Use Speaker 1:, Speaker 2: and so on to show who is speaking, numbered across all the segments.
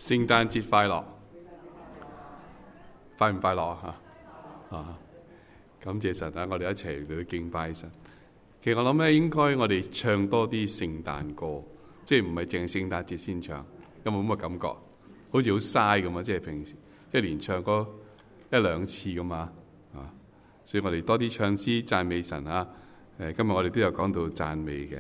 Speaker 1: 聖誕節快樂，快唔快樂啊？感謝神啊！我哋一齊嚟敬拜神。其實我諗咧，應該我哋唱多啲聖誕歌，即係唔係淨係聖誕節先唱，有冇咁嘅感覺？好似好嘥咁啊！即係平時一年唱歌一兩次咁啊！所以我哋多啲唱詩讚美神啊！今日我哋都有講到讚美嘅，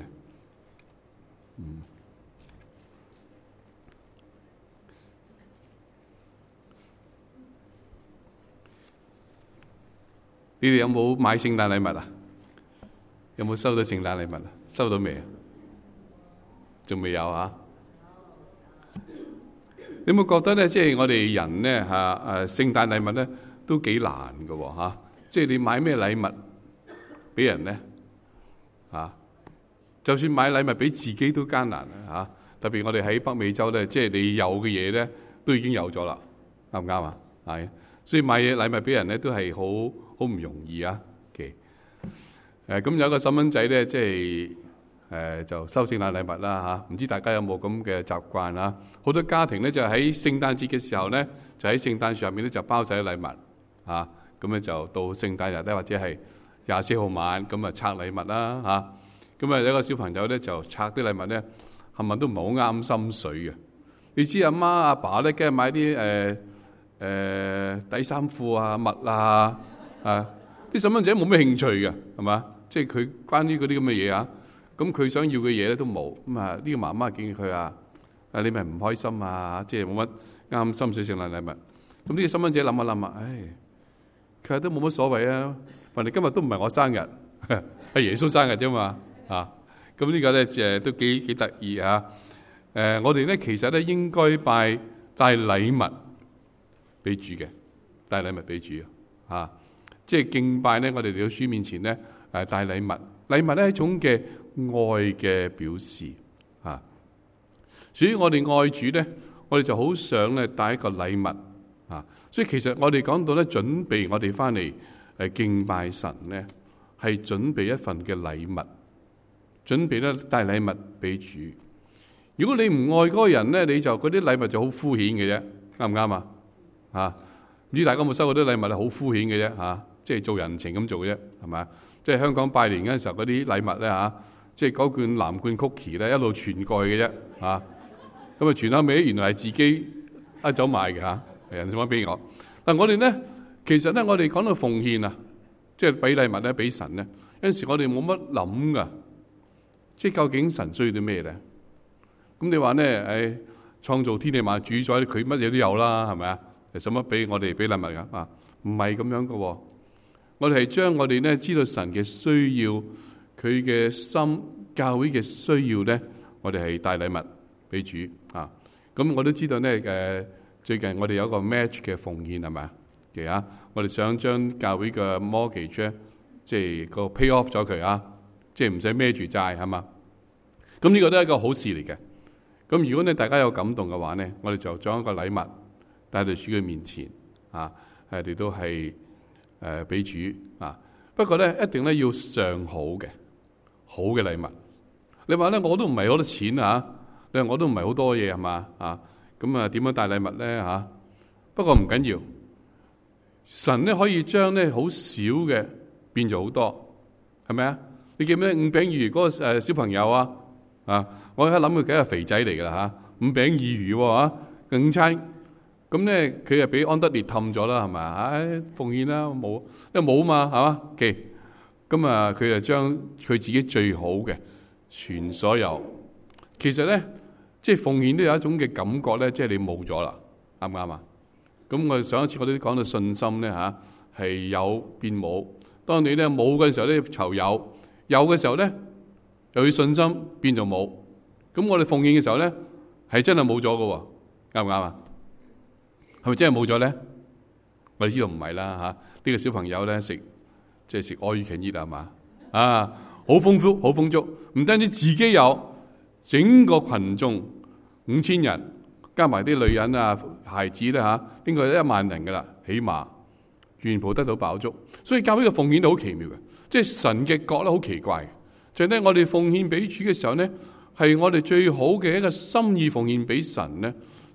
Speaker 1: 你哋有冇買聖誕禮物啊？有冇收到聖誕禮物啊？收到未啊？仲未有啊？你有冇覺得咧？即係我哋人咧聖誕禮物咧都幾難㗎吓。即係你買咩禮物俾人咧就算買禮物俾自己都艱難啊！特別我哋喺北美洲咧，即係你有嘅嘢咧都已經有咗啦，啱唔啱啊？係，所以買嘢禮物俾人咧都係好唔容易啊！咁有一個細蚊仔咧，即係就收聖誕禮物啦嚇，唔知大家有冇咁嘅習慣啊？好多家庭咧就喺聖誕節嘅時候咧，就喺聖誕樹上面咧就包晒啲禮物啊，咁咧就到聖誕日咧或者係24號晚咁啊拆禮物啦嚇，咁啊有一個小朋友咧就拆啲禮物咧，係咪都唔係好啱心水嘅？你知阿媽阿爸咧，梗係買啲底衫褲啊襪啊啲細蚊仔冇咩興趣嘅，係嘛？即係佢關於嗰啲咁嘅嘢啊，咁佢想要嘅嘢咧都冇，咁啊呢個媽媽見佢啊，你咪唔開心啊，即係冇乜啱心水聖誕禮物。咁呢個細蚊仔諗一諗啊，其實都冇乜所謂啊，反正今日都唔係我生日，係耶穌生日啫嘛咁呢個咧都幾得意啊！我哋咧其實咧應該帶禮物俾主嘅，帶禮物俾主即係敬拜咧，我哋嚟到主面前咧帶禮物，禮物咧係一種嘅愛嘅表示所以我哋愛主咧，我哋就好想咧帶一個禮物所以其實我哋講到咧準備我哋翻嚟敬拜神咧，係準備一份嘅禮物，準備咧帶禮物俾主。如果你唔愛嗰個人咧，你就嗰啲禮物就好敷衍嘅啫，啱唔啱啊？唔知大家有冇收過啲禮物係好敷衍嘅啫即係做人情咁做嘅啫，係咪？即係香港拜年嗰陣時候嗰啲禮物咧即係嗰罐藍罐曲奇咧一路傳過去嘅啫咁啊傳後尾原來係自己一走買嘅人送翻俾我。但我哋咧其實咧我哋講到奉獻即係俾禮物咧俾神咧，有陣時我哋冇乜諗噶，即係究竟神需要啲咩咧？咁你話咧創造天地萬主宰，佢乜嘢都有啦，係咪啊？使乜俾我哋俾禮物噶唔係咁樣噶我哋係將我哋咧知道神嘅需要，佢嘅心，教會嘅需要咧，我哋係帶禮物俾主咁我都知道咧最近我哋有一個 match 嘅奉獻係咪啊？我哋想將教會嘅 mortgage 即係個 pay off 咗佢即係唔使孭住債係嘛？咁呢個都係一個好事嚟嘅。咁如果大家有感動嘅話咧，我哋就將一個禮物帶到主嘅面前你都係俾主不過咧一定咧要上好嘅禮物。你話咧我都唔係好多錢你話我都唔係好多嘢係嘛咁點樣帶禮物咧不過唔緊要，神咧可以將咧好少嘅變做好多，係咪啊？你記唔記得5餅2魚嗰個小朋友我而家諗佢梗係肥仔嚟噶啦5餅2魚5餐。咁咧佢又俾安德烈氹咗啦，係咪奉獻啦，冇，因為冇嘛，係嘛？咁佢就將佢自己最好嘅全所有。其實咧，即係奉獻都有一種嘅感覺咧，即係你冇咗啦，啱唔啱啊？咁我哋上一次我都講到信心咧係有變冇。當你咧冇嘅時候咧，求有；有嘅時候咧，又要信心變做冇。咁我哋奉獻嘅時候咧，係真係冇咗㗎喎，啱唔啱啊？係咪真係冇咗咧？我哋知道唔係啦呢個小朋友咧食 all you can eat 係嘛好豐富好豐足，唔單止自己有，整個群眾5000人加埋啲女人孩子咧應該1萬人噶啦，起碼全部得到飽足。所以教會嘅奉獻都好奇妙嘅，即係神嘅國咧好奇怪嘅，就係咧我哋奉獻俾主嘅時候咧，係我哋最好嘅一個心意奉獻俾神咧。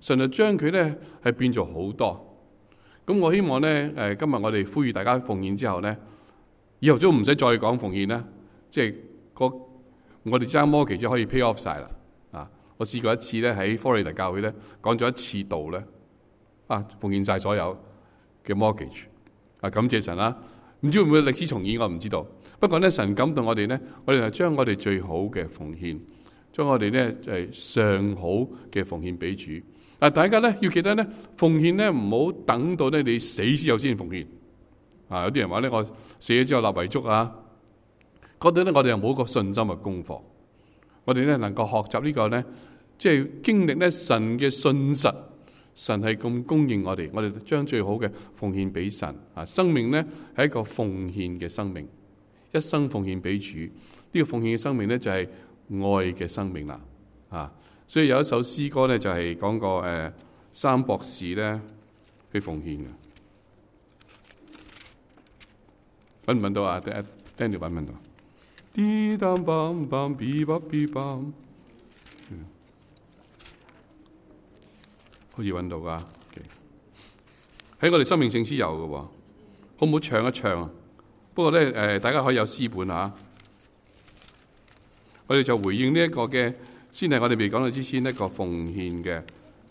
Speaker 1: 神就將佢咧係變做好多。咁我希望咧今日我哋呼籲大家奉獻之後咧，以後都唔使再講奉獻啦，即係我哋爭 mortgage 可以 pay off 晒啦。我試過一次咧喺 Florida 教會咧講咗一次道咧，奉獻晒所有嘅 mortgage。感謝神啦！唔知會唔會歷史重演，我唔知道。不過咧，神感動我哋咧，我哋就將我哋最好嘅奉獻，將我哋咧上好嘅奉獻俾主。大家咧要記得咧，奉獻咧唔好等到咧你死之後先奉獻。有啲人話咧，我死咗之後立遺囑啊，覺得咧我哋又冇一個信心嘅功課。我哋咧能夠學習呢個咧，即係經歷咧神嘅信實。神係咁供應我哋將最好嘅奉獻俾神。生命咧係一個奉獻嘅生命，一生奉獻俾主。呢個奉獻嘅生命咧就係愛嘅生命啦。所以有一首詩歌咧就係講過三博士咧去奉獻嘅。揾唔揾到啊？Daniel 揾唔揾到？滴當梆梆嗶啵嗶梆，好似揾到噶。喺我哋生命聖詩有嘅喎，好唔好唱一唱啊？不過咧大家可以有詩本嚇。我哋就回應呢一個嘅，先係我哋未講到之前一個奉獻嘅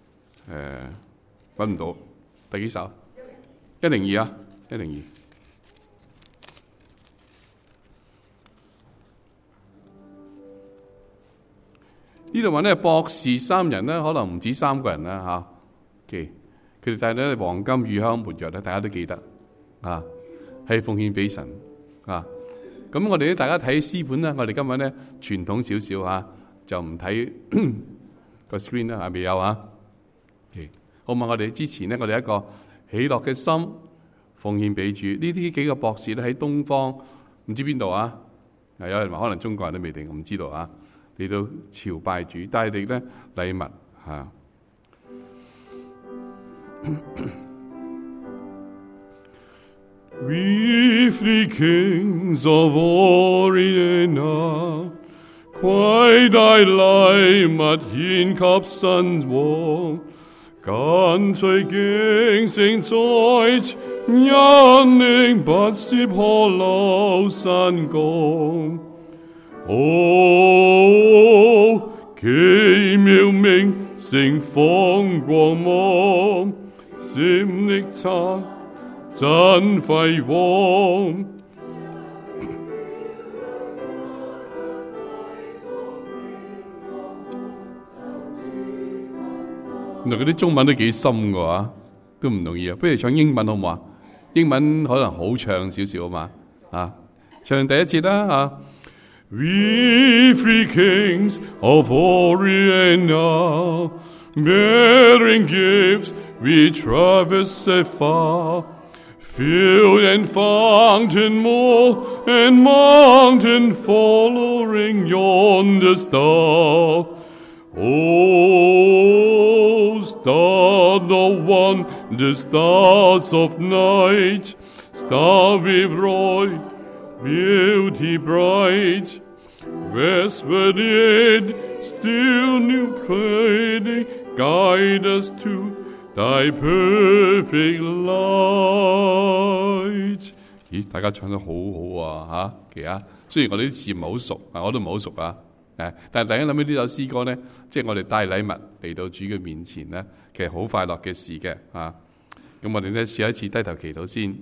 Speaker 1: 揾唔到第幾首？102啊，102。呢度話咧，博士三人咧，可能唔止3個人啦嚇。佢哋帶咧黃金、乳香、沒藥咧，大家都記得係奉獻俾神咁我哋咧，大家睇詩本咧，我哋今日咧傳統少少就唔睇個 screen 啦，未有好嘛？我哋之前咧，我哋一個喜樂嘅心奉獻俾主。呢啲幾個博士咧喺東方唔知邊度有人話可能中國人都未定，我唔知道嚟到朝拜主，帶嚟咧禮物
Speaker 2: We three kings of Orient, 攜帶禮物獻給神王，跟隨敬聖在前，引領不是破漏山崗。奇妙名聲放光芒，閃力燦真輝煌。
Speaker 1: 原來嗰啲中文都幾深㗎都唔容易不如唱英文好唔好？英文可能好唱少少嘛唱第一節啦
Speaker 2: We three kings of Orient, bearing gifts we traverse afar, field and fountain, moor and mountain, following yonder star. Oh, star the one, the stars of night, star with royal beauty bright, westward yet still new fading, guide us to thy perfect light.
Speaker 1: 咦，大家唱得好好其實雖然我哋啲字唔係好熟，我都唔係好熟但係大家諗起呢首詩歌咧，即係我哋帶禮物嚟到主嘅面前咧，其實好快樂嘅事嘅咁我哋咧試一次低頭祈禱先。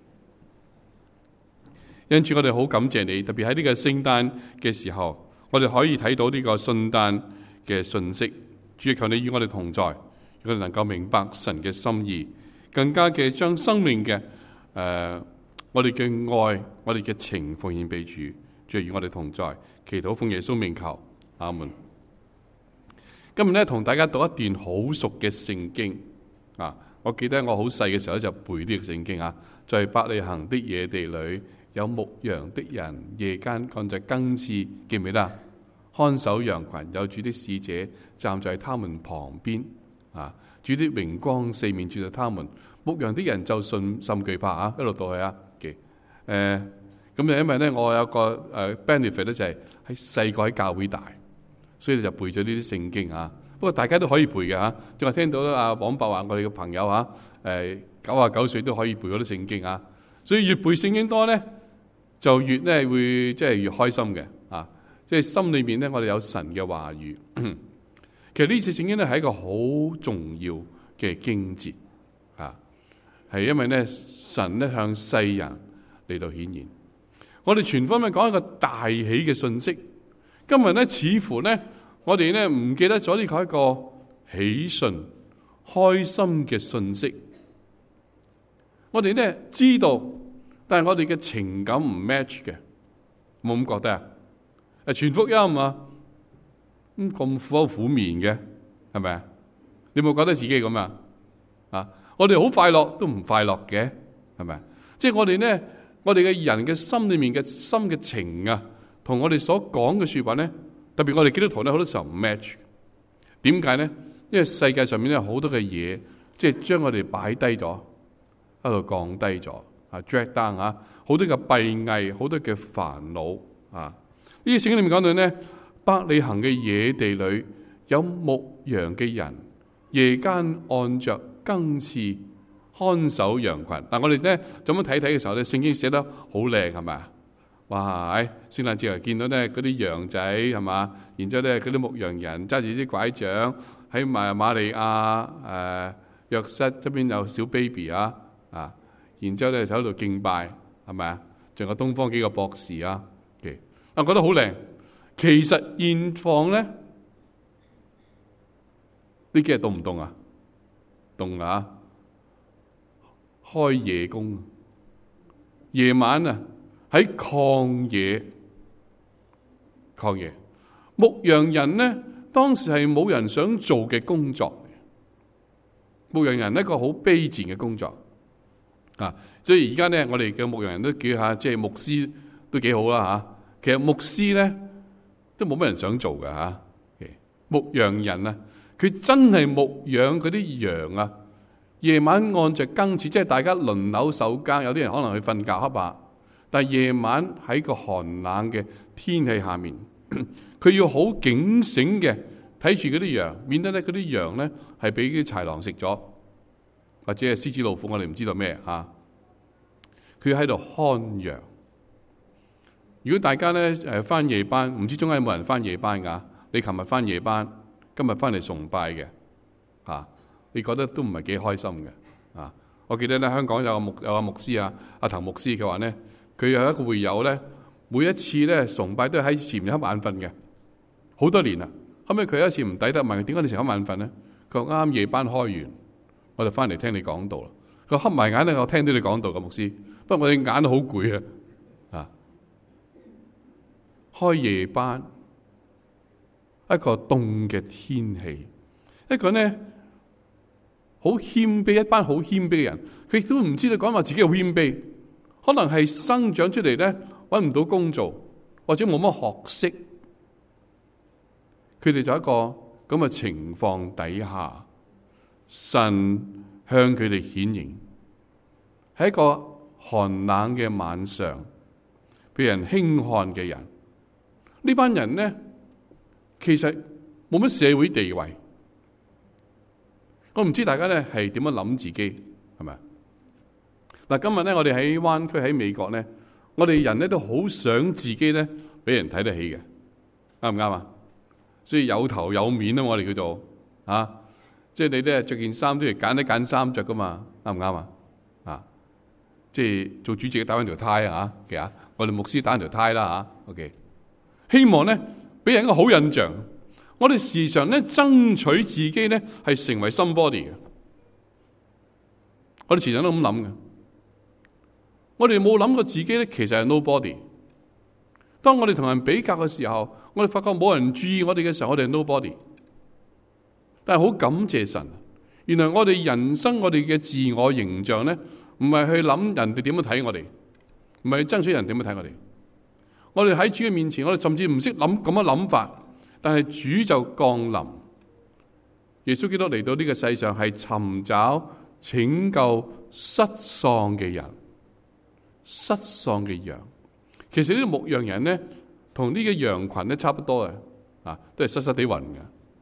Speaker 1: 因此我哋好感謝你，特別喺呢個聖誕嘅時候，我哋可以睇到呢個聖誕嘅信息。主求你與我哋同在，我哋能夠明白神嘅心意，更加嘅將生命嘅我哋嘅愛、我哋嘅情奉獻俾主。主與我哋同在，祈禱奉耶穌名求，阿門。今日咧同大家讀一段好熟嘅聖經我記得我好細嘅時候就背呢個聖經在伯利恆的野地裏，有牧羊的人夜間看着更次，記唔記得看守羊群，有主的使者站在他們旁邊主的榮光四面照着他們，牧羊的人就甚懼怕一路到去咁就因為咧我有個benefit咧就係喺細個喺教會大，所以就背咗呢啲聖經不過大家都可以背嘅嚇。正話聽到阿黃伯話，我哋嘅朋友嚇，99歲都可以背嗰啲聖經啊。所以越背聖經多咧，就越咧會即係越開心嘅啊！即係心裏面咧，我哋有神嘅話語。其實呢次聖經咧係一個好重要嘅經節啊，係因為咧神咧向世人嚟到顯現。我哋全方位講一個大喜嘅信息。今日咧似乎咧我哋咧唔記得咗呢個一個喜訊、開心嘅信息。我哋咧知道，但係我哋嘅情感唔 match 嘅，冇咁覺得啊？傳福音啊，咁苦口苦面嘅，係咪啊？你有冇覺得自己咁啊？啊，我哋好快樂都唔快樂嘅，係咪？即係我哋咧，我哋嘅人嘅心裏面嘅心嘅情啊，同我哋所講嘅說話咧，特別我哋基督徒咧，好多時候唔 match。點解咧？因為世界上面咧好多嘅嘢，即係將我哋擺低咗，喺度降低咗啊 ，drag down 啊，好多嘅閉翳，好多嘅煩惱啊。呢啲聖經裏面講到咧，伯利恆嘅野地裏有牧羊嘅人，夜間按着更次看守羊群。嗱，我哋咧咁樣睇嘅時候咧，聖經寫得好靚，係咪啊？哇！聖誕節又見到咧嗰啲羊仔係嘛，然之後咧嗰啲牧羊人揸住啲拐杖喺瑪利亞約瑟側邊有小 baby 啊，然之後咧就喺度敬拜，係咪啊？仲有東方幾個博士啊，我覺得好靚。其實現況咧，呢幾日凍唔凍啊？凍啊！開夜工，夜晚啊喺曠野，牧羊人咧當時係冇人想做嘅工作。牧羊人一個好卑賤嘅工作啊！所以而家咧，我哋嘅牧羊人都叫下，即係牧師都幾好啦嚇。其實牧師咧都冇乜人想做㗎嚇。牧羊人啊，佢真係牧養嗰啲羊啊。夜晚按着更次，即係大家輪流守更，有啲人可能去瞓覺瞌下，但係夜晚喺個寒冷嘅天氣下面，佢要好警醒嘅睇住嗰啲羊，免得咧嗰啲羊咧係俾啲豺狼食咗，或者係獅子老虎，我哋唔知道咩嚇。佢喺度看羊。如果大家咧返夜班，唔知中間有冇人返夜班㗎？你琴日返夜班，今日返嚟崇拜嘅嚇。你覺得都唔係幾開心嘅啊！我記得咧，香港有個牧師啊，阿滕牧師，佢話咧，佢有一個會友咧，每一次咧崇拜都係喺前面瞌眼瞓嘅，好多年啦。後尾佢有一次唔抵得問佢點解你成日瞌眼瞓咧？佢話啱夜班開完，我就翻嚟聽你講道啦。佢瞌埋眼咧，我聽到你講道嘅牧師，不過我哋眼都好攰啊！開夜班，一個凍嘅天氣，一個咧。好謙卑，一班好謙卑嘅人，佢亦都唔知道講話自己好謙卑，可能係生長出嚟咧，搵唔到工做，或者冇乜學識，佢哋就一個咁嘅情況底下，神向佢哋顯現，喺一個寒冷嘅晚上，被人輕看嘅人，呢班人咧，其實冇乜社會地位。我唔知大家咧係點樣諗自己，係咪？嗱，今日咧我哋喺灣區喺美國咧，我哋人咧都好想自己咧俾人睇得起嘅，啱唔啱啊？所以有頭有面啊，我哋叫做啊，即係你咧着件衫都要揀一揀衫着噶嘛，啱唔啱啊？啊，即係做主席打翻條呔啊，其實我哋牧師打翻條呔啦嚇，OK， 希望咧俾人一個好印象。我哋時常咧爭取自己咧係成為 somebody 嘅，我哋時常都咁諗嘅。我哋冇諗過自己咧其實係 nobody。當我哋同人比較嘅時候，我哋發覺冇人注意我哋嘅時候，我哋係 nobody。但係好感謝神，原來我哋人生我哋嘅自我形象咧，唔係去諗人哋點樣睇我哋，唔係去爭取人點樣睇我哋。我哋喺主嘅面前，我哋甚至唔識諗咁樣諗法。但係主就降臨，耶穌基督嚟到呢個世上係尋找拯救失喪嘅人，失喪嘅羊。其實呢個牧羊人咧，同呢個羊群咧差不多嘅，啊，都係失失地暈嘅。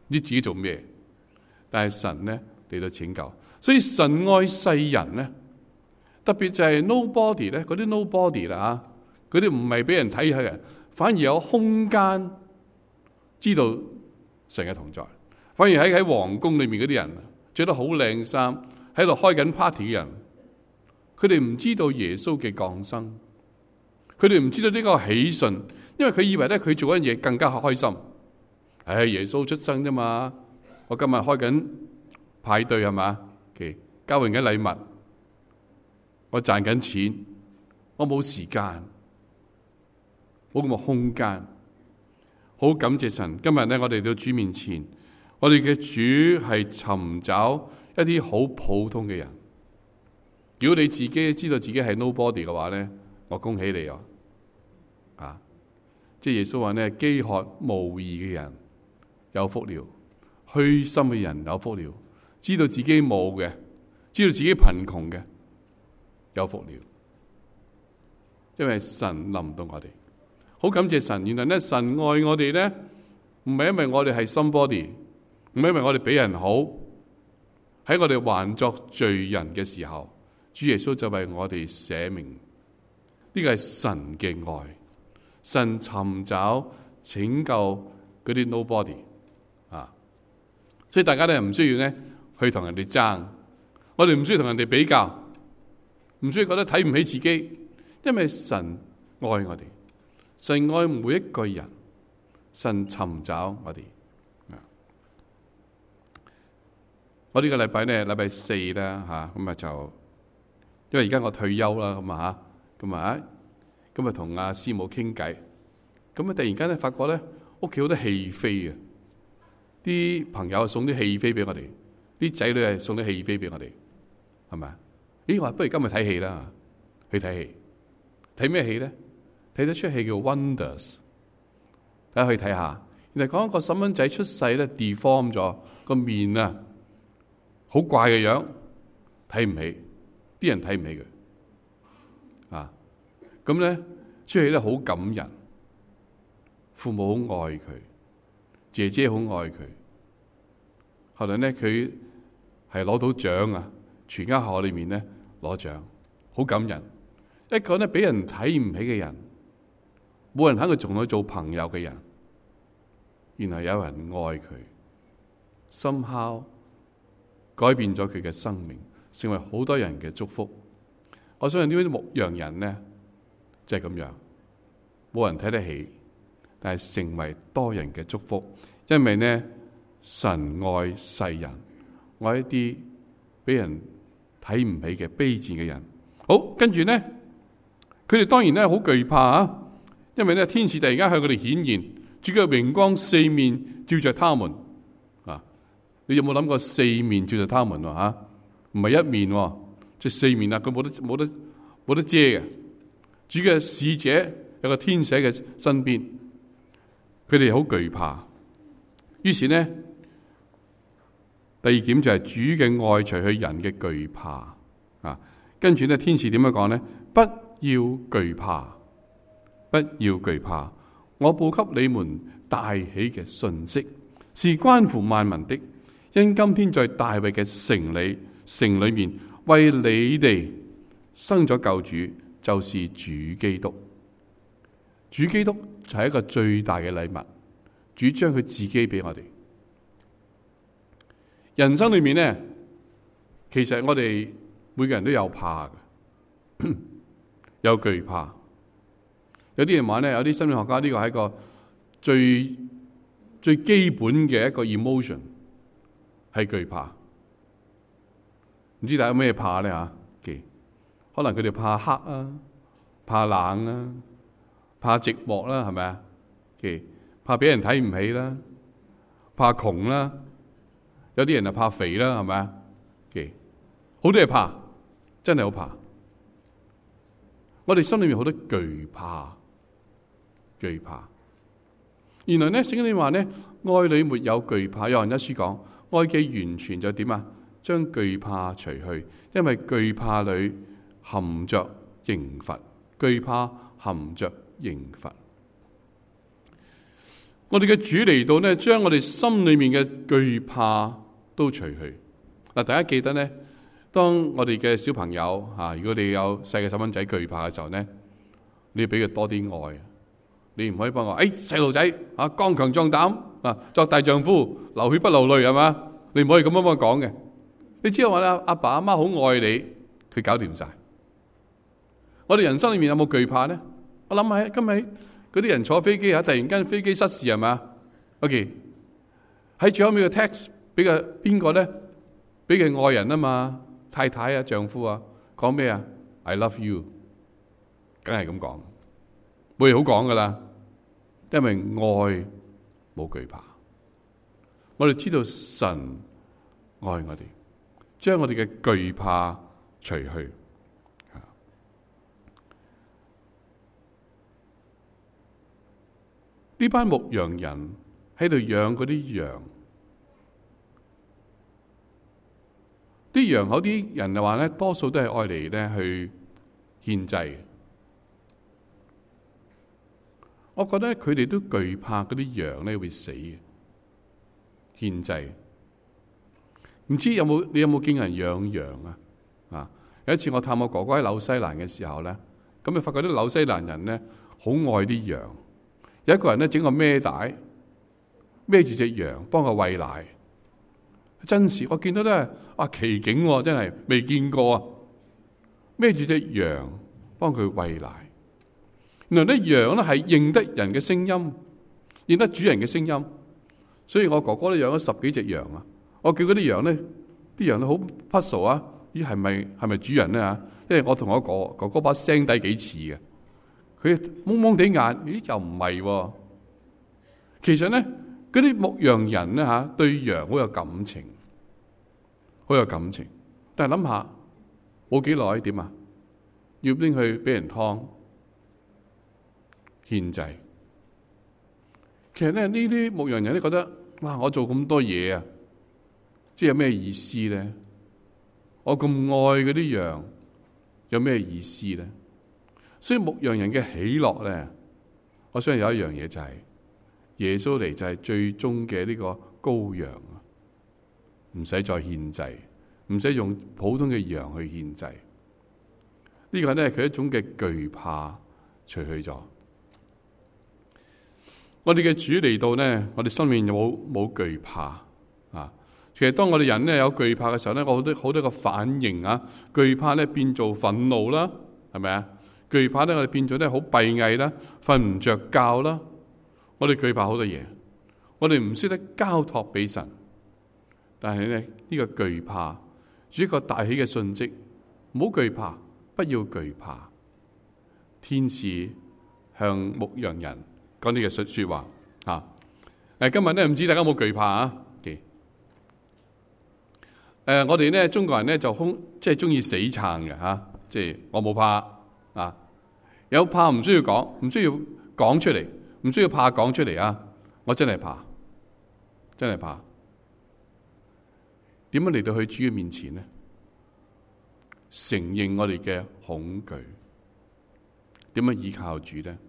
Speaker 1: 唔知自己做咩，但係神咧嚟到拯救。所以神愛世人咧，特別就係 nobody 咧，嗰啲 nobody 啦嚇，嗰啲唔係俾人睇下嘅，反而有空間知道神嘅同在。反而喺皇宮裏面嗰啲人，着得好靚衫，喺度開緊 party 嘅人，佢哋唔知道耶穌嘅降生，佢哋唔知道呢個喜訊，因為佢以為咧佢做緊嘢更加開心。耶穌出生啫嘛，我今日開緊派對係嘛，交換緊禮物，我賺緊錢，我冇時間，冇咁嘅空間。好感謝神，今日咧我哋到主面前，我哋嘅主係尋找一啲好普通嘅人。如果你自己知道自己係 nobody 嘅話咧，我恭喜你啊！即係耶穌話咧，飢渴慕義嘅人有福了，虛心嘅人有福了，知道自己冇嘅，知道自己貧窮嘅有福了，因為神臨到我哋。好感謝神，原來咧神愛我哋咧，唔係因為我哋係 somebody， 唔係因為我哋比人好，喺我哋還作罪人嘅時候，主耶穌就為我哋捨命。呢個係神嘅愛，神尋找拯救嗰啲 nobody 啊！所以大家咧唔需要咧去同人哋爭，我哋唔需要同人哋比較，唔需要覺得睇唔起自己，因為神愛我哋。神愛每一個人，神尋找我哋。我呢個禮拜咧，禮拜四啦吓，咁就因為而家我退休啦，咁啊同阿師母傾偈，咁啊突然間咧發覺咧屋企好多戲飛啊，啲朋友送啲戲飛俾我哋，啲仔女係送啲戲飛俾我哋，係咪啊？咦，話不如今日睇戲啦，去睇戲，睇咩戲咧？睇咗出戲叫 Wonders， 大家去睇下。原來講一個細蚊仔出世咧 deform 咗個面啊，好怪嘅樣，睇唔起，啲人睇唔起佢啊。咁咧出戲咧好感人，父母好愛佢，姐姐好愛佢。後來咧佢係攞到獎啊，全家學校裏面咧攞獎，好感人。一個咧俾人睇唔起嘅人，冇人肯佢同佢做朋友嘅人，原來有人愛佢，somehow改變咗佢嘅生命，成為好多人嘅祝福。我相信呢啲牧羊人呢，就係咁樣，冇人睇得起，但係成為多人嘅祝福。因為呢，神愛世人，愛一啲俾人睇唔起嘅卑賤嘅人。好，跟住呢，佢哋當然咧好懼怕啊！因為咧天使突然間向佢哋顯現，主嘅榮光四面照着他們啊！你有冇諗過四面照着他們啊？唔係一面，即係四面啊！佢冇得遮嘅。主嘅使者有個天使嘅身邊，佢哋好懼怕。於是呢，第二點就係主嘅愛除去人嘅懼怕啊！跟住咧，天使點樣講呢？不要懼怕。不要懼怕，我報給你們大喜嘅訊息，是關乎萬民的。因今天在大衛嘅城裏面，為你哋生咗救主，就是主基督。主基督就係一個最大嘅禮物，主將佢自己俾我哋。人生裏面呢，其實我哋每個人都有怕嘅，有懼怕。有啲人話咧，有啲心理學家呢個係一個最基本嘅一個 emotion， 係懼怕。唔知大家有咩怕咧吓？可能佢哋怕黑啊，怕冷啊，怕寂寞啦，係咪啊？怕俾人睇唔起啦，怕窮啦，有啲人就怕肥啦，係咪啊？好多嘢怕，真係好怕。我哋心裏面好多懼怕。懼怕，原來呢聖經話呢，愛裏沒有懼怕。約翰一書講，愛嘅完全就點啊？將懼怕除去，因為懼怕裏含着刑罰。懼怕含着刑罰。 我哋嘅主嚟到呢，將我哋心裏面嘅懼怕都除去。嗱，大家記得呢，當我哋嘅小朋友如果你有細嘅細蚊仔懼怕嘅時候呢，你要俾佢多啲愛。你唔可以幫我，細路仔剛強壯膽作大丈夫，流血不流淚，係嘛？你唔可以咁樣幫佢講嘅。你只有話阿爸阿媽好愛你，佢搞掂晒。我哋人生裏面有冇懼怕呢？我諗下今日嗰啲人坐飛機突然間飛機失事，係嘛 ？OK， 喺最後尾嘅 text 俾個邊個咧？俾佢愛人啊嘛，太太啊、丈夫啊，講咩啊 ？I love you， 梗係咁講，冇嘢好講噶啦。因為愛冇懼怕，我哋知道神愛我哋，將我哋嘅懼怕除去。呢班牧羊人喺度養嗰啲羊，啲羊有啲人就話咧，多數都係愛嚟咧去獻祭。我覺得佢哋都懼怕嗰啲羊咧會死嘅，獻祭。唔知你有冇見人養羊啊？有一次我探我哥哥喺紐西蘭嘅時候咧，咁就發覺啲紐西蘭人咧好愛啲羊。有一個人咧整個孭帶孭住隻羊幫佢餵奶，真是我見到都係奇景喎，真係未見過啊！孭住隻羊幫佢餵奶。原來啲羊咧係認得人嘅聲音，認得主人嘅聲音，所以我哥哥都養咗10幾隻羊啊！我叫嗰啲羊咧，啲羊咧好 puzzle 啊！咦，係咪主人咧嚇？因為我同我哥哥把聲底幾似嘅，佢蒙蒙地眼，咦又唔係喎？其實咧，嗰啲牧羊人咧對羊好有感情，好有感情。但係諗下，冇幾耐點啊？要拎去俾人劏。獻祭，其實咧呢啲牧羊人都覺得，哇！我做咁多嘢啊，即係有咩意思咧？我咁愛嗰啲羊，有咩意思咧？所以牧羊人嘅喜樂咧，我相信有一樣嘢就係耶穌嚟就係最終嘅呢個羔羊啊，唔使再獻祭，唔使用普通嘅羊去獻祭。呢個咧佢一種嘅懼怕除去咗。我哋嘅主嚟到呢，我哋心裏面有冇懼怕啊？其實當我哋人呢有懼怕嘅時候呢，我好多個反應啊。懼怕呢變做憤怒啦，係咪啊？懼怕呢我哋變做呢好閉翳啦，瞓唔着覺啦。我哋懼怕好多嘢，我哋唔識得交託俾神。但係呢，呢個懼怕，主一個大喜嘅訊息，唔好懼怕，不要懼怕。天使向牧羊人講呢個說話啊！今日咧唔知大家有冇懼怕啊？我哋咧中國人咧就即係中意死撐嘅吓，即係我冇怕啊！有怕唔需要講，唔需要講出嚟，唔需要怕講出嚟啊！我真係怕，真係怕。點樣嚟到去主嘅面前呢？承認我哋嘅恐懼，點樣依靠主呢？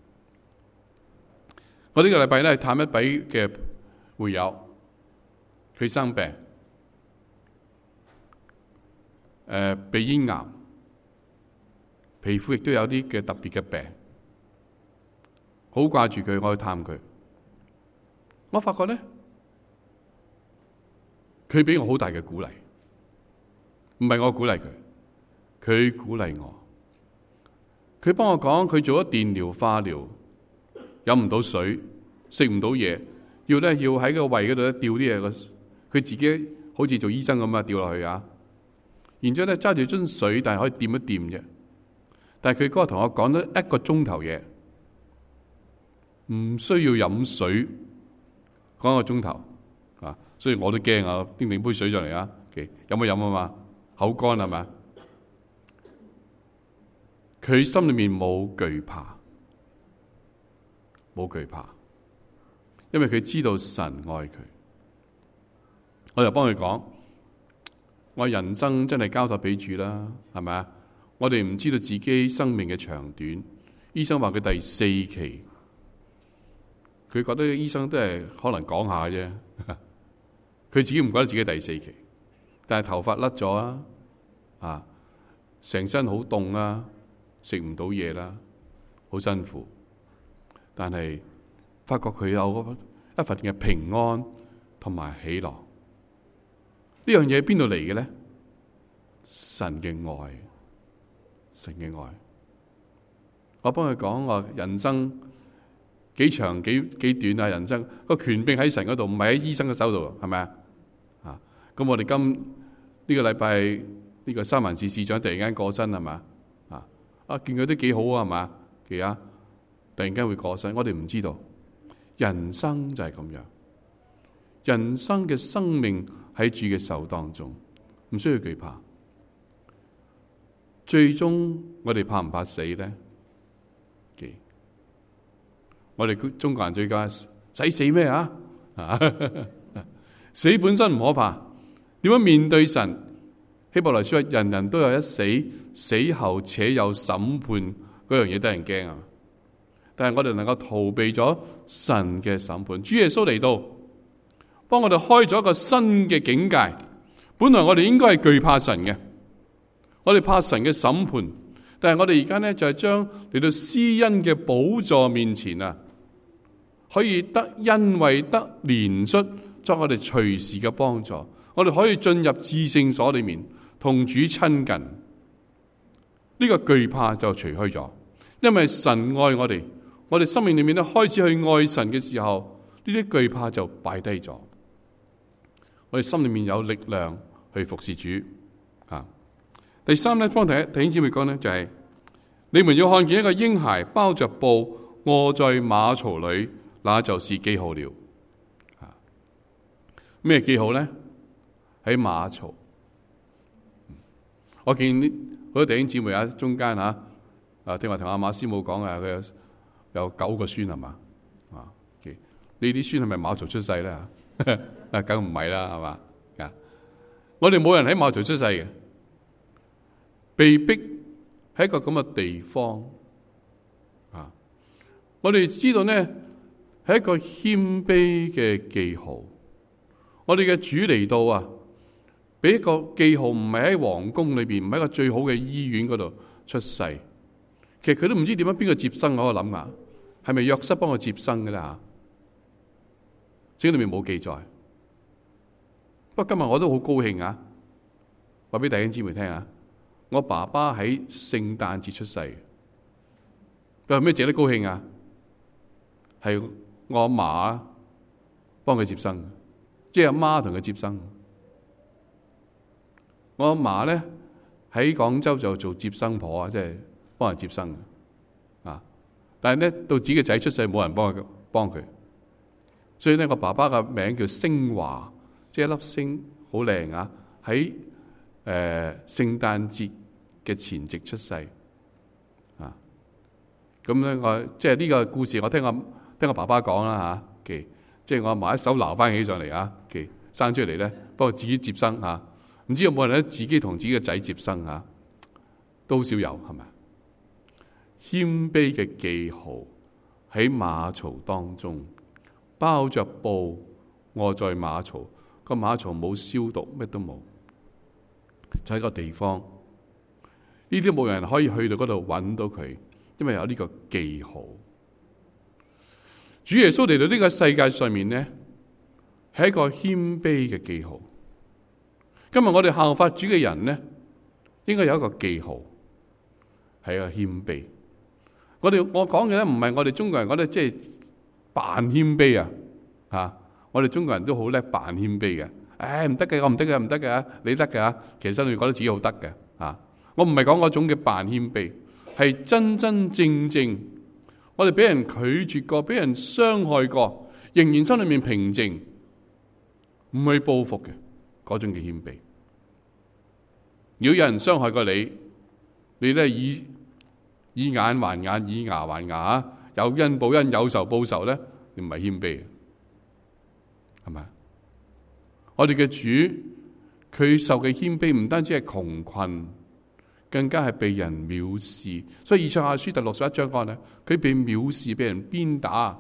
Speaker 1: 我呢個禮拜咧探一位嘅會友，佢生病，鼻咽癌，皮膚亦都有啲嘅特別嘅病，好掛住佢，我去探佢。我發覺咧，佢俾我好大嘅鼓勵，唔係我鼓勵佢，佢鼓勵我。佢幫我講，佢做咗電療、化療。飲唔到水，食唔到嘢，要喺個胃嗰度咧吊啲嘢，佢自己好似做醫生咁啊，吊落去啊。然之後咧揸住樽水，但係可以掂一掂啫。但係佢嗰日同我講咗1個鐘頭嘢，唔需要飲水，講1個鐘頭啊。所以我都驚啊，拎杯水上嚟啊，有冇飲啊嘛？口乾係嘛？佢心裏面冇懼怕。冇懼怕，因為佢知道神愛佢。我就幫佢講，我人生真係交託俾主啦，係咪啊？我哋唔知道自己生命嘅長短。醫生話佢第4期， 佢覺得醫生都係可能講下啫，佢自己唔覺得自己第四期，但係頭髮甩咗啊，成身好凍啊，食唔到嘢啦，好辛苦，但係發覺佢有一份嘅平安同埋喜樂。呢樣嘢邊度嚟嘅咧？神嘅愛，神嘅愛。我幫佢講，我人生幾長幾短啊？人生個權柄喺神嗰度，唔係喺醫生嘅手度，係咪啊？咁我哋呢個禮拜呢個三藩市市長突然間過身，係嘛？見佢都幾好啊，係嘛？其啊，突然間會過身，我哋唔知道。人生就係咁樣，人生嘅生命喺主嘅手當中，唔需要懼怕。最終我哋怕唔怕死咧？我哋中國人最怕使死咩啊？死本身唔可怕，點樣面對神？希伯來書話人人都有一死，死後且有審判，嗰樣嘢得人驚啊！但係我哋能夠逃避咗神嘅審判，主耶穌嚟到幫我哋開咗一個新嘅境界。本來我哋應該係懼怕神嘅，我哋怕神嘅審判，但係我哋而家呢，就係將嚟到施恩嘅寶座面前啊，可以得恩惠得憐恤，作我哋隨時嘅幫助。我哋可以進入至聖所裏面同主親近，呢個懼怕就除去咗，因為神愛我哋，我哋生命裏面咧開始去愛神嘅時候，呢啲懼怕就擺低咗，我哋心裏面有力量去服侍主。第三咧，幫弟兄姊妹講呢，就係你們要看見一個嬰孩包着布臥在馬槽裏，那就是記號了。咩記號呢？喺馬槽。我見好多弟兄姊妹喺中間聽話同阿馬師母講啊，佢有9個孫係嘛？呢啲孫係咪馬槽出世咧？梗唔係啦，係嘛？我哋冇人喺馬槽出世嘅，被逼喺一個咁嘅地方。我哋知道呢係一個謙卑嘅記號。我哋嘅主嚟到啊，俾一個記號，唔係喺皇宮裏邊，唔係一個最好嘅醫院嗰度出世。其實佢都唔知點樣邊個接生，我諗下，係咪約瑟幫我接生嘅啦？聖經裏面冇記載。不過今日我都好高興啊！話俾弟兄姊妹聽啊，我爸爸喺聖誕節出世。佢係咩值得高興啊？係我阿嫲幫佢接生。即係阿媽同佢接生，我阿嫲咧喺廣州就做接生婆啊，即係幫人接生啊。但係咧到自己嘅仔出世，冇人幫佢，所以咧我爸爸嘅名叫星華，即係一粒星，好靚啊！喺聖誕節嘅前夕出世啊。咁咧我即係呢個故事，我聽我爸爸講啦嚇。即係我阿嫲一手撈翻起上嚟啊！生出嚟咧，不過自己接生啊，唔知有冇人咧自己同自己嘅仔接生啊？都好少有，係咪？謙卑嘅記號喺馬槽當中，包着布臥在馬槽，個馬槽冇消毒，乜都冇，就喺個地方。呢啲冇人可以去到嗰度揾到佢，因為有呢個記號。主耶穌嚟到呢個世界上面呢，係一個謙卑嘅記號。今日我哋效法主嘅人呢，應該有一個記號，係一個謙卑。我講嘅咧，唔係我哋中國人覺得即係扮謙卑啊！我哋中國人都好叻扮謙卑嘅。唔得嘅，我唔得嘅，唔得嘅，你得嘅。其實心裏覺得自己好得嘅。我唔係講嗰種嘅扮謙卑，係真真正正。我哋俾人拒絕過，俾人傷害過，仍然心裏面平靜，唔去報復嘅嗰種嘅謙卑。如果有人傷害過你，你都係以眼還眼，以牙還牙，有恩報恩，有仇報仇咧，你唔係謙卑，係咪？我哋嘅主，佢受嘅謙卑唔單止係窮困，更加係被人藐視，所以以賽亞書第61章講咧，佢被藐視，被人鞭打，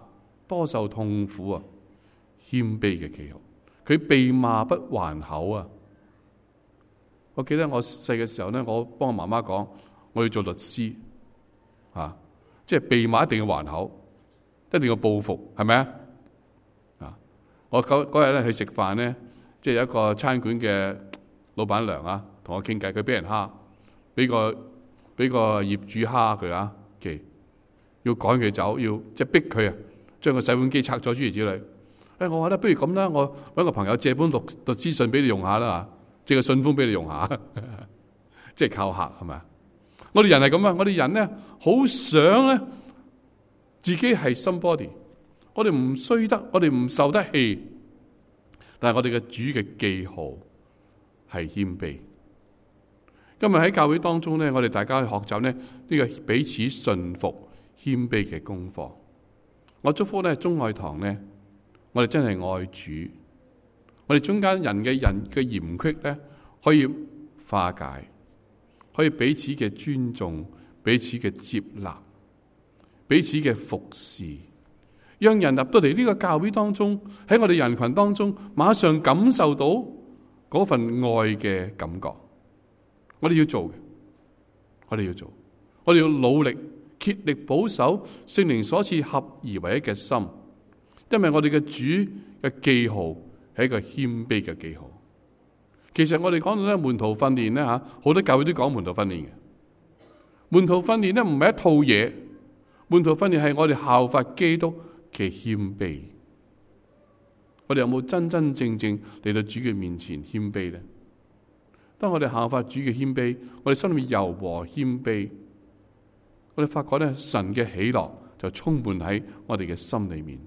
Speaker 1: 多受痛苦啊，謙卑嘅記號。佢被罵不還口啊！我記得我細嘅時候咧，我幫我媽媽講，我要做律師啊，即係被罵一定要還口，一定要報復，係咪啊？我嗰日咧去食飯咧，即係有一個餐館嘅老闆娘啊，同我傾偈，佢俾人蝦，俾個業主蝦佢啊，要趕佢走，要即係逼佢啊，將個洗碗機拆咗諸如此類。我話咧，不如咁啦，我搵個朋友借本律師信俾你用下啦，借個信封俾你用下，即係靠客係咪？我哋人係咁啊，我哋人咧好想咧自己係 somebody， 我哋唔衰得，我哋唔受得氣，但係我哋嘅主嘅記號係謙卑。今日喺教會當中咧，我哋大家去學習咧呢個彼此順服謙卑嘅功課。我祝福咧中愛堂咧，我哋真係愛主，我哋中間人嘅嫌隙咧可以化解，可以彼此嘅尊重，彼此嘅接納，彼此嘅服侍，讓人入到嚟呢個教會當中，喺我哋人群當中，馬上感受到嗰份愛嘅感覺。我哋要做嘅，我哋要努力竭力保守聖靈所賜合而為一嘅心。因為我哋嘅主嘅記號係一個謙卑嘅記號。其實我哋講到咧門徒訓練咧吓，好多教會都講門徒訓練嘅。門徒訓練咧唔係一套嘢，門徒訓練係我哋效法基督嘅謙卑。我哋有冇真真正正嚟到主嘅面前謙卑咧？當我哋效法主嘅謙卑，我哋心裏面柔和謙卑，我哋發覺咧神嘅喜樂就充滿喺我哋嘅心裏面。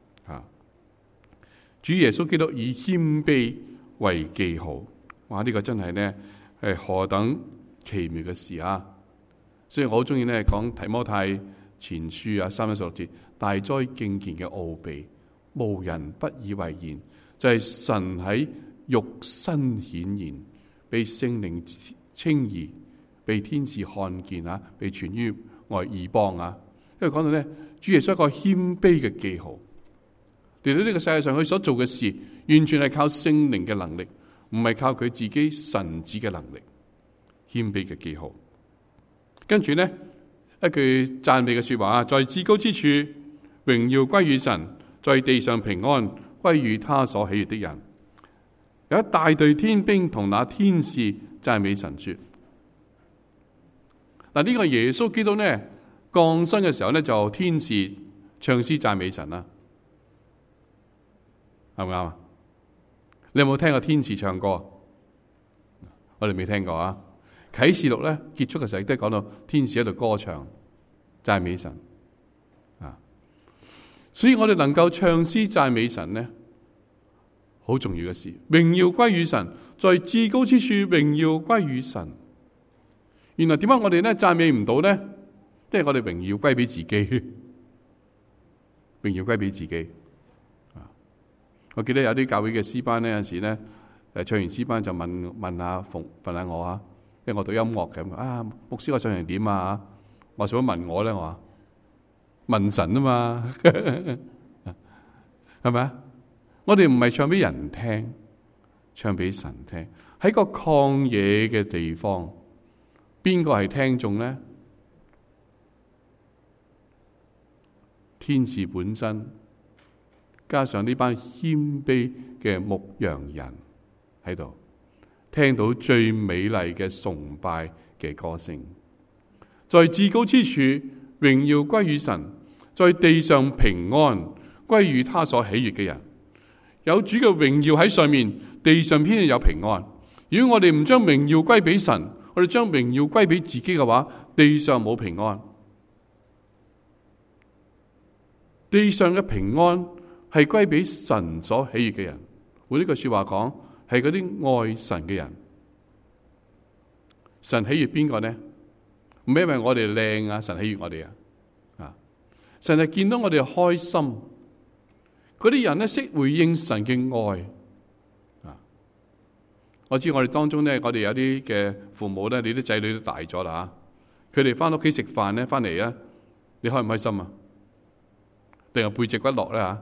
Speaker 1: 主耶穌基督以謙卑為記號，哇！呢個真係呢係何等奇妙嘅事啊！所以我好中意呢講提摩太前書啊3:16節，大哉敬虔嘅奧秘，無人不以為然，就係神喺肉身顯現，被聖靈稱義，被天使看見啊，被傳於外異邦啊。因為講到呢，主耶穌一個謙卑嘅記號。嚟到呢個世界上，佢所做嘅事完全係靠聖靈嘅能力，唔係靠佢自己神子嘅能力。謙卑嘅記號。跟住呢一句讚美嘅說話啊，在至高之處榮耀歸於神，在地上平安歸於他所喜悅的人。有一大隊天兵同那天使讚美神說：嗱，呢個耶穌基督呢降生嘅時候呢，就天使唱詩讚美神啦。啱唔啱啊？你有冇聽過天使唱歌？我哋未聽過啊！啟示錄咧結束嘅時候，亦都講到天使喺度歌唱讚美神啊！所以我哋能夠唱詩讚美神呢，好重要嘅事。榮耀歸於神，在至高之處榮耀歸於神。原來點解我哋咧讚美唔到呢？即係我哋榮耀歸俾自己，榮耀歸俾自己。我記得有啲教會嘅詩班呢，有陣時咧唱完詩班就問下我啊，因為我讀音樂嘅啊，牧師我唱成點啊？我想問我咧，我話問神啊嘛，係咪啊？我哋唔係唱俾人聽，唱俾神聽。喺個曠野嘅地方，邊個係聽眾咧？天使本身。加上呢班謙卑嘅牧羊人喺度，聽到最美麗嘅崇拜嘅歌聲，在至高之處榮耀歸於神，在地上平安歸於他所喜悅嘅人。有主嘅榮耀喺上面，地上偏有平安。如果我哋唔將榮耀歸俾神，我哋將榮耀歸俾自己嘅話，地上冇平安。地上嘅平安係歸俾神所喜悅嘅人。換呢句說話講，係嗰啲愛神嘅人。神喜悅邊個呢？唔係因為我哋靚啊，神喜悅我哋啊。神係見到我哋開心，嗰啲人咧識回應神嘅愛。我知我哋當中咧，我哋有啲嘅父母咧，你啲仔女都大咗啦吓，佢哋翻屋企食飯咧，翻嚟啊，你開唔開心啊？ 定係背脊骨落咧嚇？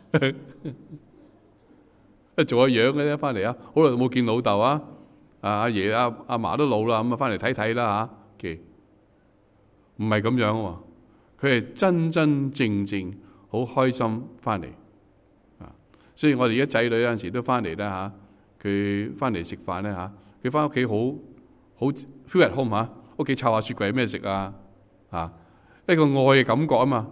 Speaker 1: 做下樣嘅啫，翻嚟啊！好耐冇見老豆啊！阿爺阿嫲都老啦，咁啊翻嚟睇睇啦嚇。唔係咁樣喎，佢係真真正正好開心翻嚟啊！所以我哋而家仔女有陣時都翻嚟啦嚇，佢翻嚟食飯咧嚇，佢翻屋企好 feel at home 嚇，屋企摷下雪櫃有咩食啊嚇，一個愛嘅感覺啊嘛。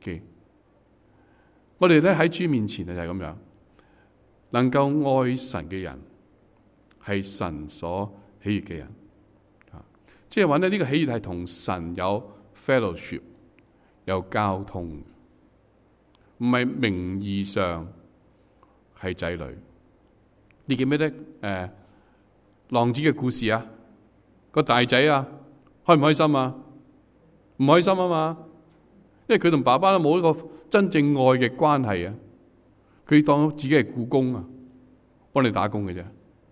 Speaker 1: 我哋咧喺主面前就係咁樣，能夠愛神嘅人係神所喜悅嘅人，即係話呢個喜悅係同神有 fellowship 有交通，唔係名義上係仔女。你記唔記得浪子嘅故事啊？個大仔啊，開唔開心啊？唔開心啊嘛，因為佢同爸爸都冇一個真正愛嘅關係啊。佢當自己係僱工啊，幫你打工嘅啫。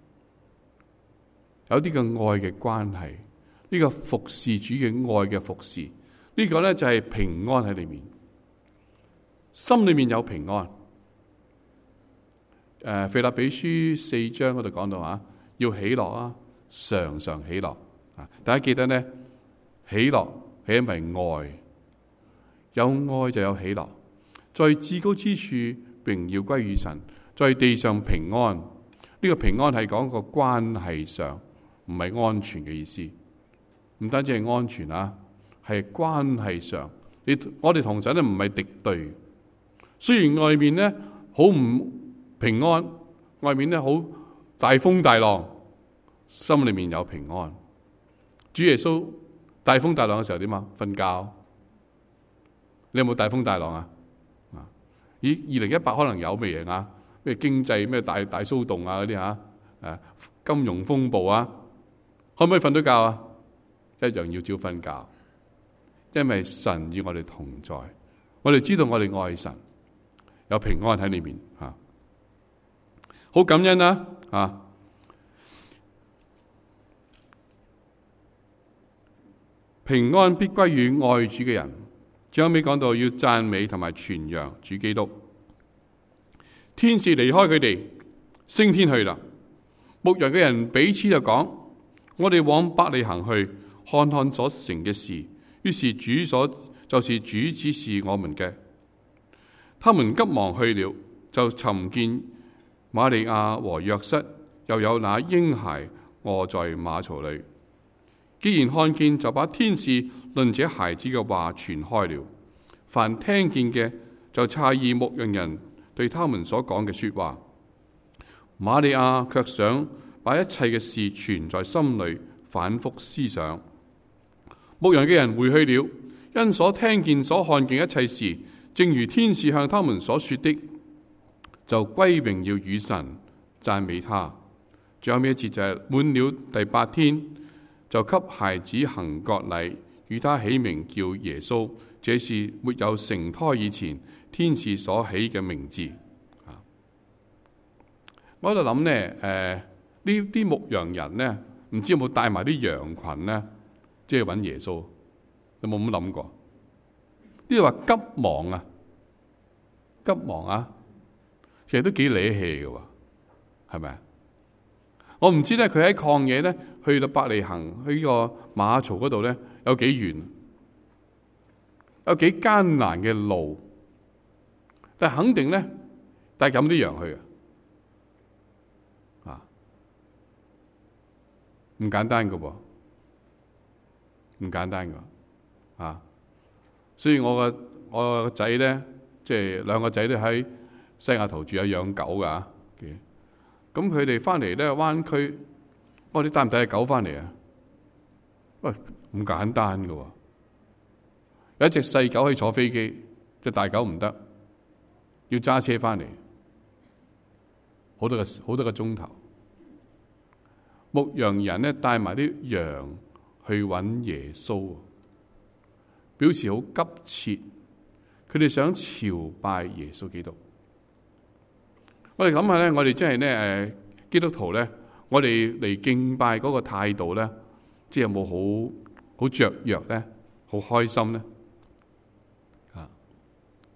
Speaker 1: 有啲嘅愛嘅關係，呢個服侍主嘅愛嘅服侍，呢個咧就係平安喺裏面，心裏面有平安。腓立比書4章嗰度講到啊，要喜樂啊，常常喜樂啊！大家記得呢，喜樂係因為愛，有愛就有喜樂。在至高之處榮耀歸於神，在地上平安。呢個平安係講個關係上，唔係安全嘅意思。唔單止係安全啊，係關係上。我哋同神咧唔係敵對，雖然外面呢好唔平安，外面呢好大風大浪，心裏面有平安。主耶穌大風大浪嘅時候點啊？瞓覺。你有冇大風大浪啊？2018可能有咩嘢啊？咩經濟咩大騷動啊嗰啲嚇，金融風暴啊，可唔可以瞓到覺啊？一樣要照瞓覺，因為神與我哋同在，我哋知道我哋愛神，有平安喺裏面嚇，好感恩啦啊！平安必歸於愛主嘅人。最後尾講到要讚美同埋傳揚主基督。天使離開佢哋，升天去啦。牧羊嘅人彼此就講：我哋往伯利恆去，看看所成嘅事。於是就是主指示我們嘅。他們急忙去了，就尋見瑪利亞和約瑟，又有那嬰孩臥在馬槽裏。既然看見，就把天使論這孩子嘅話傳開了。凡聽見嘅就詫異牧羊人對他們所講嘅說話。瑪利亞卻想把一切嘅事存在心裏，反覆思想。牧羊嘅人回去了，因所聽見所看見一切事，正如天使向他們所說的，就歸榮耀與神，讚美他。最後尾一節就係滿了第8天，就給孩子行割禮，與他起名叫耶穌。這是沒有成胎以前天使所起嘅名字。我喺度諗呢，呢啲牧羊人呢，唔知有冇帶埋啲羊群呢，即係揾耶穌？有冇咁諗過？呢度話急忙啊，急忙啊，其實都幾理氣嘅喎，係咪啊？我唔知咧，佢喺曠野咧，去到伯利恆，去呢個馬槽嗰度咧，有幾遠，有幾艱難嘅路，但係肯定咧帶咁啲羊去啊，唔簡單嘅噃，唔簡單嘅啊！所以我個仔咧，即係兩個仔都喺西雅圖住，有養狗噶。咁佢哋翻嚟咧灣區，我哋帶唔帶隻狗翻嚟啊？喂，唔簡單嘅喎，有一隻細狗可以坐飛機，隻大狗唔得，要揸車翻嚟，好多個鐘頭。牧羊人咧帶埋啲羊去揾耶穌，表示好急切，佢哋想朝拜耶穌基督。我哋諗下咧，我哋真係咧基督徒咧，我哋嚟敬拜嗰個態度咧，即係有冇好雀躍咧，好開心咧？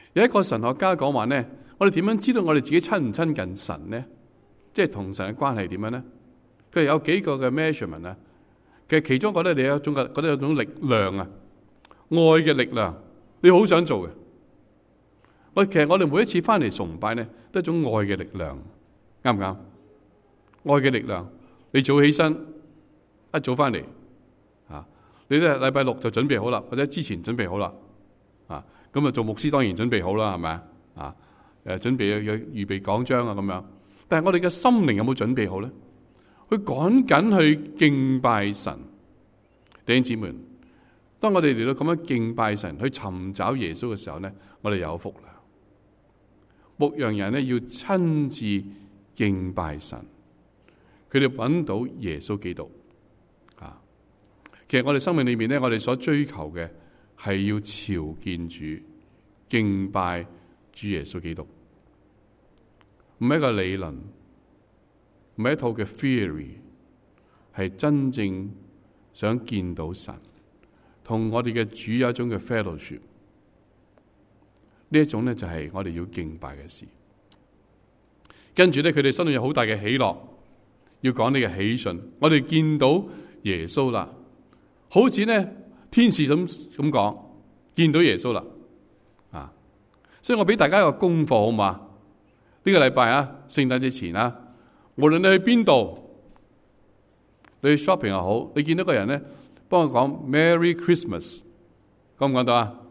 Speaker 1: 有一個神學家講話呢，我哋點樣知道我哋自己親唔親近神呢？即係同神嘅關係點樣呢？佢有幾個嘅 measurement 啊。其中覺得你有一種覺得有種力量啊，愛嘅力量，你好想做嘅。其實我哋每一次翻嚟崇拜呢，都係一種愛嘅力量，啱唔啱？愛嘅力量，你早起身，一早翻嚟啊，你咧禮拜六就準備好啦，或者之前準備好啦啊，咁啊做牧師當然準備好啦，係咪啊？準備有預備講章啊咁樣。但係我哋嘅心靈有冇準備好咧？佢趕緊去敬拜神。弟兄姊妹，當我哋嚟到咁樣敬拜神，去尋找耶穌嘅時候咧，我哋有福啦。牧羊人咧要親自敬拜神，佢哋揾到耶穌基督啊。其實我哋生命裏面咧，我哋所追求嘅係要朝見主、敬拜主耶穌基督，唔係一個理論，唔係一套嘅 theory， 係真正想見到神，同我哋嘅主有一種嘅 fellowship。呢一種咧就係我哋要敬拜嘅事。跟住咧，佢哋心裏有好大嘅喜樂，要講呢個喜訊。我哋見到耶穌啦，好似咧天使咁講，見到耶穌啦啊！所以我俾大家一個功課好嘛？呢個禮拜啊，聖誕節前啊，無論你去邊度，你去 shopping 又好，你見到個人咧，幫我講 Merry Christmas， 講唔講到啊？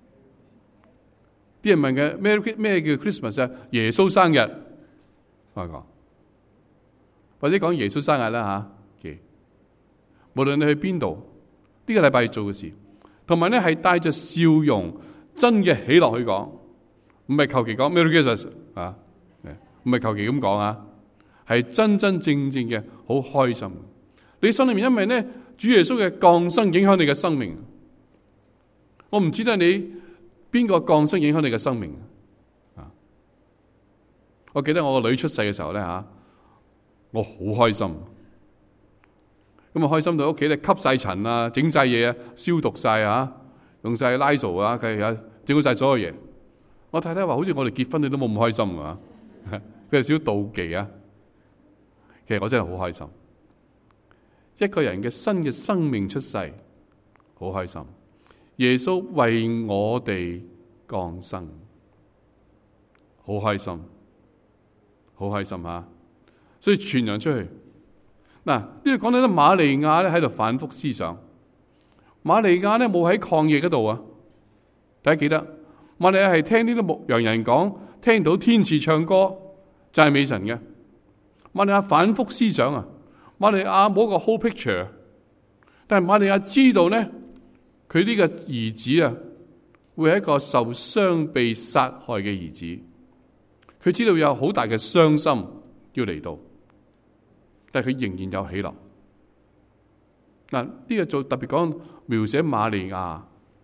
Speaker 1: 啲人問嘅咩叫 Christmas 啊？耶穌生日，我講，或者講耶穌生日啦吓。無論你去邊度，呢個禮拜要做嘅事，同埋咧係帶着笑容、真嘅喜樂去講，唔係求其講 Merry Christmas 啊，唔係求其咁講啊，係真真正正嘅好開心。你心裏面因為咧主耶穌嘅降生影響你嘅生命，我唔知道你邊個降生影響你嘅生命啊？我記得我個女出世嘅時候咧吓，我好開心，咁啊開心到屋企咧吸晒塵啊，整晒嘢啊，消毒晒啊，用晒 Lysol 啊，佢啊整好晒所有嘢。我太太話好似我哋結婚你都冇咁開心啊，佢有少少妒忌啊。其實我真係好開心，一個人嘅新嘅生命出世，好開心。耶穌為我哋降生，好開心，好開心吓！所以傳揚出去。嗱，呢度講到咧，瑪利亞咧喺度反覆思想。瑪利亞咧冇喺曠野嗰度啊！大家記得，瑪利亞係聽呢啲牧羊人講，聽到天使唱歌讚美神嘅。瑪利亞反覆思想啊！瑪利亞冇一個 whole picture， 但係瑪利亞知道咧。佢呢個兒子啊，會係一個受傷被殺害嘅兒子。佢知道有好大嘅傷心要嚟到，但係佢仍然有喜樂。嗱，呢個做特別講描寫瑪利亞啊，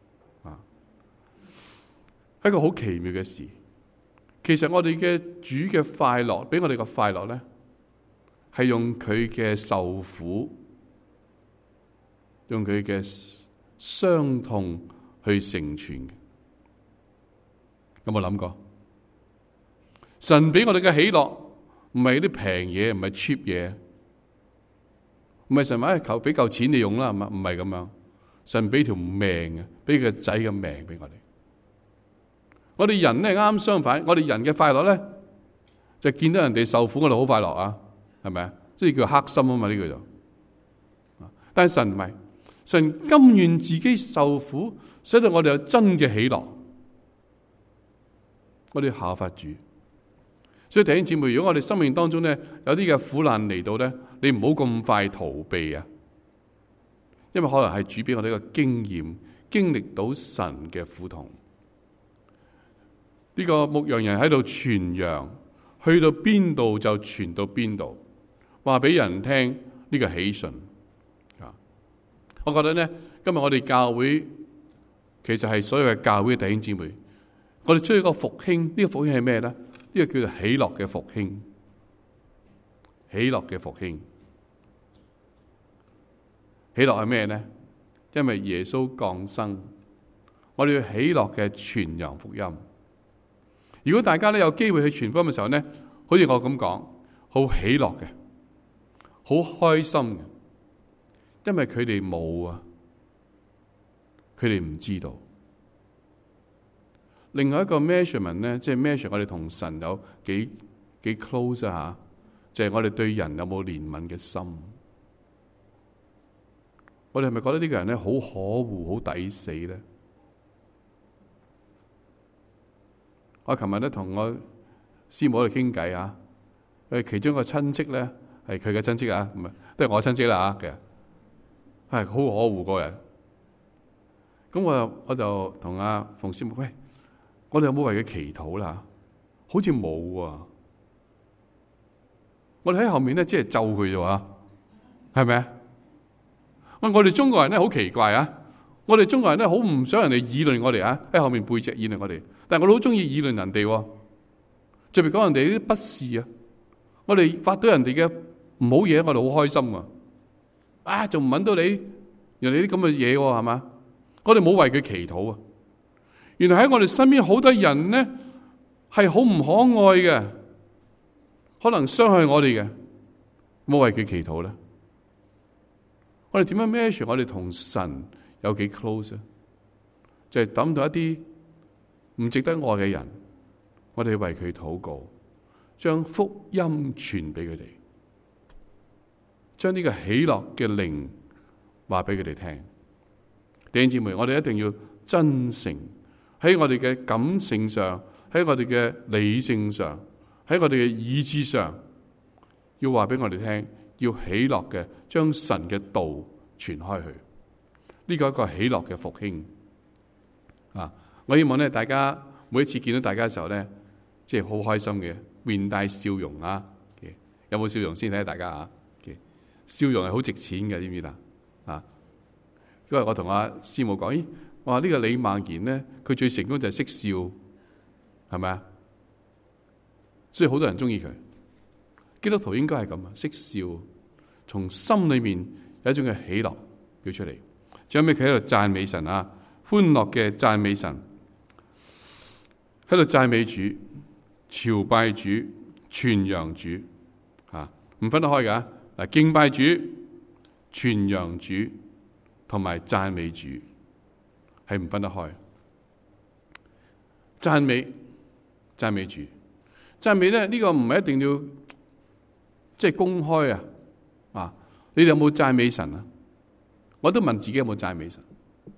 Speaker 1: 係一個好奇妙嘅事。其實我哋嘅主嘅快樂，俾我哋嘅快樂咧，係用佢嘅受苦，用佢嘅傷痛去成全嘅，有冇諗過？神俾我哋嘅喜樂唔係啲平嘢，唔係 cheap 嘢，唔係神話求俾夠錢你用啦，係嘛？唔係咁樣。神俾條命嘅，俾佢個仔嘅命俾我哋。我哋人咧啱相反，我哋人嘅快樂咧就見到人哋受苦，我哋好快樂啊，係咪啊？即係叫黑心啊嘛，呢個就。但係神唔係。神甘願自己受苦，使到我哋有真嘅喜樂。我哋效法主，所以弟兄姊妹，如果我哋生命當中咧有啲嘅苦難嚟到咧，你唔好咁快逃避啊！因為可能係主俾我哋一個經驗，經歷到神嘅苦痛。呢個牧羊人喺度傳揚，去到邊度就傳到邊度，話俾人聽呢個喜訊。我覺得咧，今日我哋教會其實係所有嘅教會嘅弟兄姊妹，我哋追一個復興，呢個復興係咩咧？呢個叫做喜樂嘅復興，喜樂嘅復興。喜樂係咩咧？因為耶穌降生，我哋要喜樂嘅傳揚福音。 如果大家咧有機會去傳福音嘅時候咧，好似我咁講，好喜樂嘅，好開心嘅，因為佢哋冇啊，佢哋唔知道。另外一個 measurement 咧，即係 measure 我哋同神有幾 close 啊，就係我哋對人有冇憐憫嘅心。我哋係咪覺得呢個人咧好可惡、好抵死咧？我琴日咧同我師母喺度傾偈啊，其中一個親戚咧係佢嘅親戚啊，唔係都係我親戚啦嚇，其實係好可惡個人。咁我就同阿馮師母，喂，我哋有冇為佢祈禱啦？好似冇啊！我哋喺後面咧，即係咒佢啫喎，係咪啊？我哋中國人咧好奇怪啊！我哋中國人咧好唔想人哋議論我哋啊，喺後面背脊議論我哋。但係我哋好中意議論人哋，特別講人哋啲不是啊！我哋發到人哋嘅唔好嘢，我哋好開心啊！仲唔揾到你人哋啲咁嘅嘢係嘛？我哋冇為佢祈禱啊！原來喺我哋身邊好多人咧係好唔可愛嘅，可能傷害我哋嘅，冇為佢祈禱咧。我哋點樣 measure 我哋同神有幾 close 啊？就係諗到一啲唔值得愛嘅人，我哋為佢禱告，將福音傳俾佢哋，將呢個喜樂嘅靈話俾佢哋聽。弟兄姊妹，我哋一定要真誠喺我哋嘅感性上，喺我哋嘅理性上，喺我哋嘅意志上，要話俾我哋聽，要喜樂嘅將神嘅道傳開去。呢個係一個喜樂嘅復興啊！我希望咧，大家每一次見到大家嘅時候咧，即係好開心嘅，面帶笑容啊！有冇笑容先睇下大家啊？笑容係好值錢嘅，知唔知啦？啊！因為我同阿師母講，我話呢個李孟賢咧，佢最成功就係識笑，係咪啊？所以好多人中意佢。基督徒應該係咁啊，識笑，從心裏面有一種嘅喜樂表出嚟。最後尾佢喺度讚美神啊，歡樂嘅讚美神，喺度讚美主、朝拜主、傳揚主，唔分得開噶。嗱，敬拜主、傳揚主同埋讚美主係唔分得開。讚美主，讚美咧呢個唔係一定要即係公開啊！你哋有冇讚美神啊？我都問自己有冇讚美神。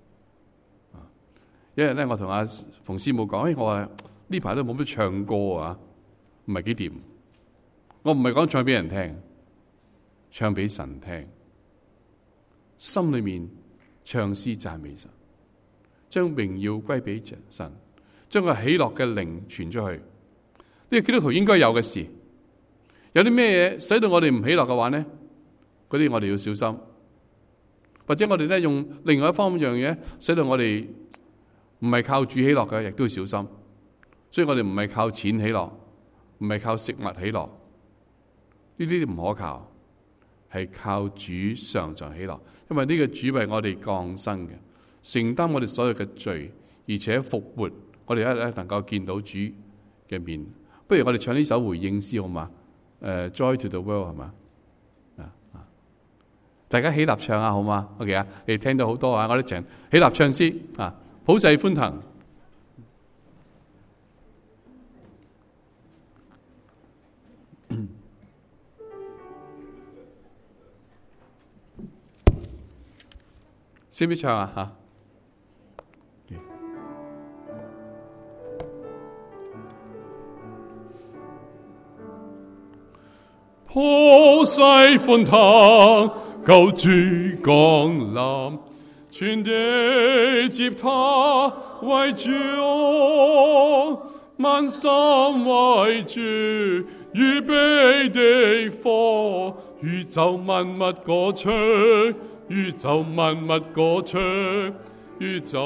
Speaker 1: 一日咧，我同阿馮師母講，我話呢排都冇乜唱歌啊，唔係幾掂。我唔係講唱俾人聽，唱俾神聽，心裏面唱詩讚美神，將榮耀歸俾神，將個喜樂嘅靈傳出去。呢個基督徒應該有嘅事。有啲咩嘢使到我哋唔喜樂嘅話呢？嗰啲我哋要小心。或者我哋咧用另外一方面樣嘢，使到我哋唔係靠主喜樂嘅，亦都要小心。所以我哋唔係靠錢喜樂，唔係靠食物喜樂，呢啲唔可靠，係靠主常常喜樂。因為呢個主為我哋降生嘅，承擔我哋所有嘅罪，而且復活，我哋一日能夠見到主嘅面。不如我哋唱呢首回應詩好嘛？Joy to the world 係嘛？大家起立唱啊，好嘛 ？OK 啊，你哋聽到好多啊，我哋請起立唱詩啊，普世歡騰。識唔識唱啊？嚇！
Speaker 2: 普世歡騰，救主降臨，全地接他為主，萬心為主預備的火，宇宙萬物歌唱，宇宙萬物歌唱，宇宙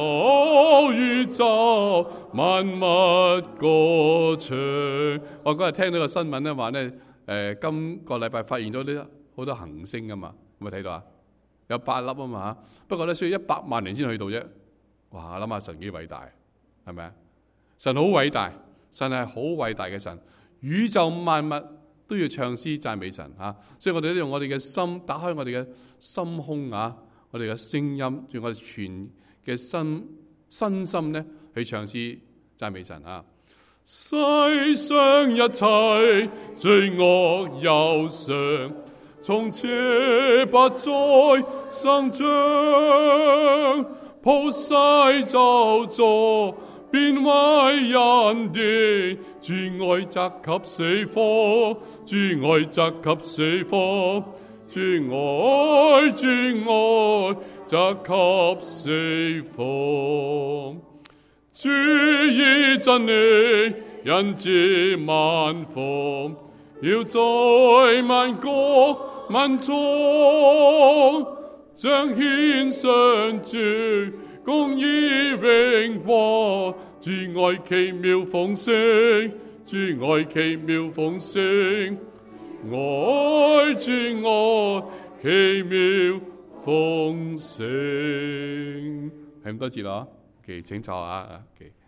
Speaker 2: 萬物歌唱。
Speaker 1: 我嗰日聽到個新聞咧，話咧今個禮拜發現咗啲好多行星啊嘛，有冇睇到啊？有8粒啊嘛，不過咧需要100萬年先去到啫。哇！諗下神幾偉大，係咪啊？神好偉大， 神係好偉大嘅神，宇宙萬物都要唱詩讚美神啊！所以我哋都用我哋嘅心，打開我哋嘅心胸啊，我哋嘅聲音，用我哋全嘅身心咧去唱詩讚美神啊！
Speaker 2: 世上一切罪惡憂傷，從此不再生長，普世咒詛變為恩典，主愛則給四方，主愛則給四方，主愛則給四方。主以真理恩賜萬方，要在萬國萬族彰顯上主公義榮華。主愛奇妙豐盛，主愛奇妙豐盛，愛主愛奇妙豐盛。
Speaker 1: 係咁多節咯，請坐下。